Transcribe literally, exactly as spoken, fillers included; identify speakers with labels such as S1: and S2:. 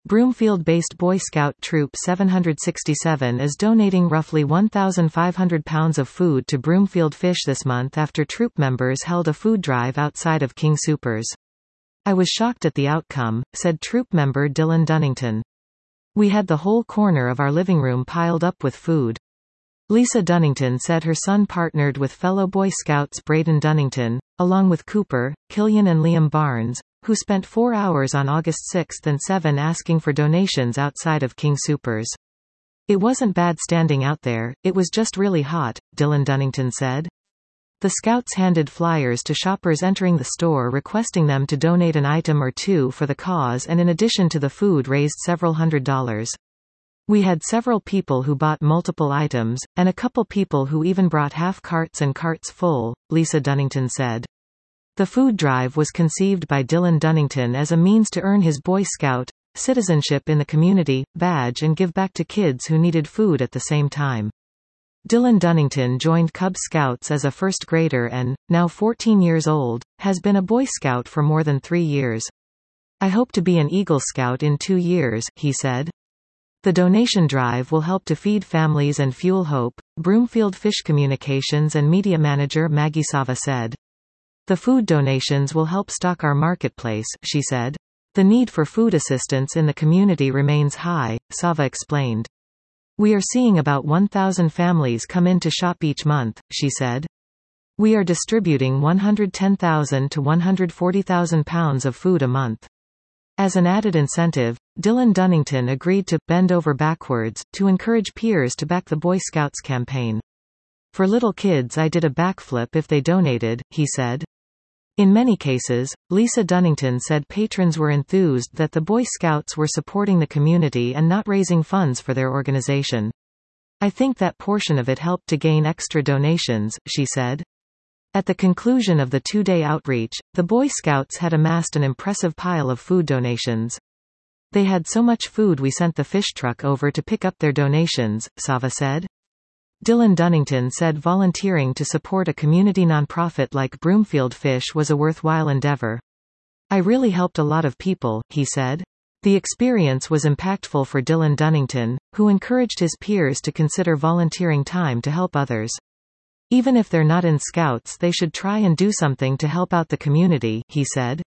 S1: Broomfield-based Boy Scout Troop seven hundred sixty-seven is donating roughly one thousand five hundred pounds of food to Broomfield Fish this month after troop members held a food drive outside of King Soopers. "I was shocked at the outcome," said troop member Dylan Dunnington. "We had the whole corner of our living room piled up with food." Lisa Dunnington said her son partnered with fellow Boy Scouts Braden Dunnington, along with Cooper, Killian and Liam Barnes, who spent four hours on August sixth and seventh asking for donations outside of King Soopers. "It wasn't bad standing out there, it was just really hot," Dylan Dunnington said. The Scouts handed flyers to shoppers entering the store requesting them to donate an item or two for the cause, and in addition to the food raised several hundred dollars. "We had several people who bought multiple items, and a couple people who even brought half carts and carts full," Lisa Dunnington said. The food drive was conceived by Dylan Dunnington as a means to earn his Boy Scout citizenship in the community badge and give back to kids who needed food at the same time. Dylan Dunnington joined Cub Scouts as a first grader and, now fourteen years old, has been a Boy Scout for more than three years. "I hope to be an Eagle Scout in two years, he said. The donation drive will help to feed families and fuel hope, Broomfield Fish Communications and Media Manager Maggie Sava said. "The food donations will help stock our marketplace," she said. "The need for food assistance in the community remains high," Sava explained. "We are seeing about one thousand families come in to shop each month," she said. "We are distributing one hundred ten thousand to one hundred forty thousand pounds of food a month." As an added incentive, Dylan Dunnington agreed to bend over backwards to encourage peers to back the Boy Scouts campaign. "For little kids, I did a backflip if they donated," he said. In many cases, Lisa Dunnington said patrons were enthused that the Boy Scouts were supporting the community and not raising funds for their organization. "I think that portion of it helped to gain extra donations," she said. At the conclusion of the two-day outreach, the Boy Scouts had amassed an impressive pile of food donations. "They had so much food we sent the fish truck over to pick up their donations," Sava said. Dylan Dunnington said volunteering to support a community nonprofit like Broomfield Fish was a worthwhile endeavor. "I really helped a lot of people," he said. The experience was impactful for Dylan Dunnington, who encouraged his peers to consider volunteering time to help others. "Even if they're not in Scouts, they should try and do something to help out the community," he said.